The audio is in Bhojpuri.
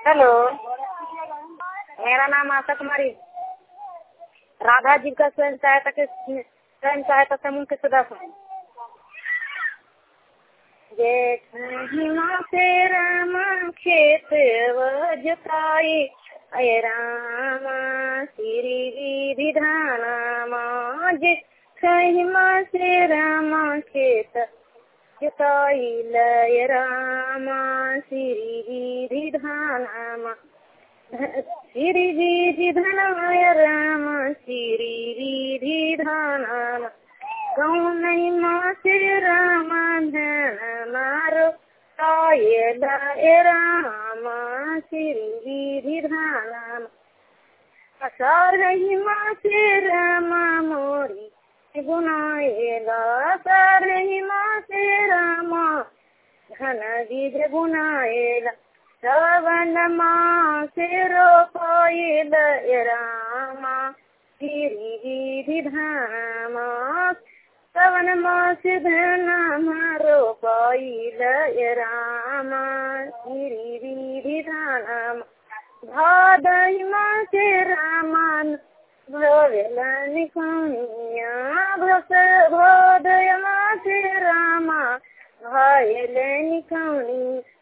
हेलो, मेरा नाम आशा कुमारी। राधा जी का स्वयं सहायता समूह के सदस्य हूँ। जेठ महिमा से रामा खेत जोताई, अय रामा श्री विधि धानामा। जेठ महिमा से रामा खेत जोताई, लय रामा श्री विधि धानामा। श्री विधि धनाय राम श्री विधि धनाम। कौन माँ से राम धन मारो ताये लय राम श्री विधि धनाम। असर माँ से राम मोरी गुनाएला, असर माँ से राम धन विधि गुनाएला। श्रवण माँ से रोपाइल रामा श्री विधि धामा। श्रवण माँ से धन रोपाइल रामा श्री विधि धामा। भादई माँ से रामान भवेल निकनिया, भादय माँ से रामा भवेल निकनी।